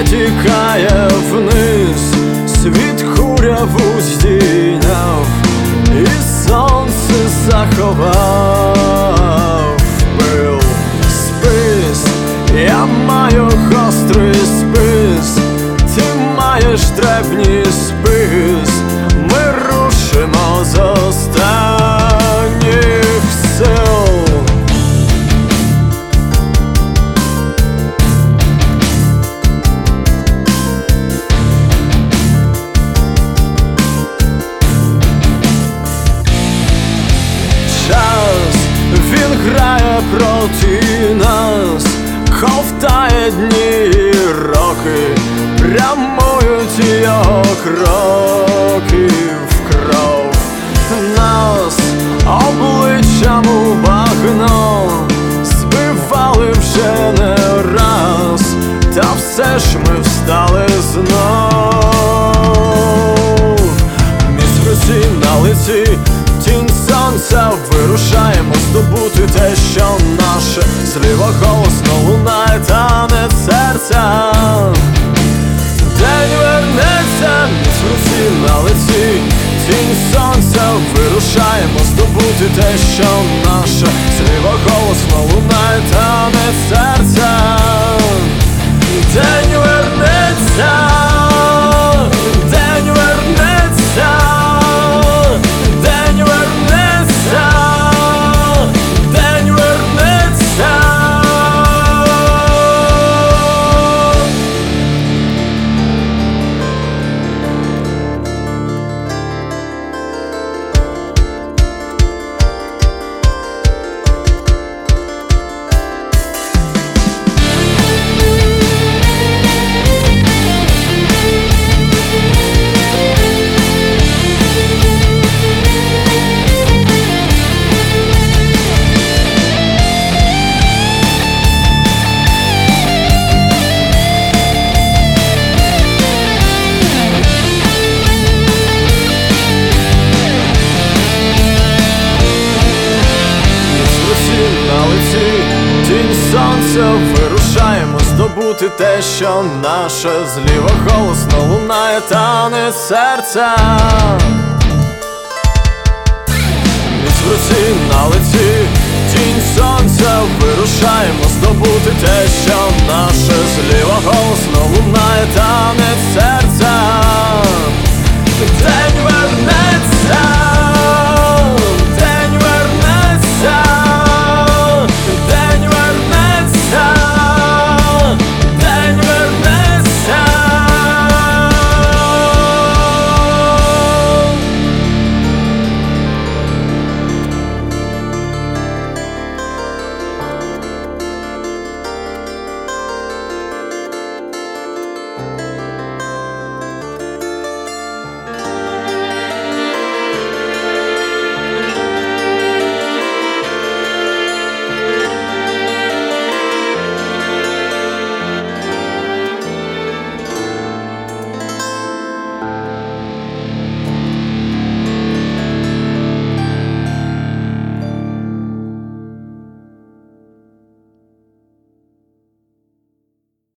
все тікає вниз, світ куряву здійняв, і сонце заховав пил. Спис, я маю гострий спис, ти маєш древній спис. Ми рушимо з останніх сил. Час, він грає проти нас, ковтає дні і роки, прямують його кроки в кров. Нас обличчям у багно збивали вже не раз, та все ж ми встали знов. Міст руці на лиці, тінь сонця, вирушаємо здобути те, що наше. Зліва голосно лунає танець серця. День вернеться, міст в руці на лиці, тінь сонця, вирушаємо здобути те, що наше. Зліва голосно лунає танець серця. День вернеться, день вернеться, день вернеться, день вернеться. Сонце, вирушаємо здобути те, що наше. Зліва голосно лунає танець серця. Міць в руці на лиці, тінь сонця, вирушаємо здобути те, що наше. Зліва голосно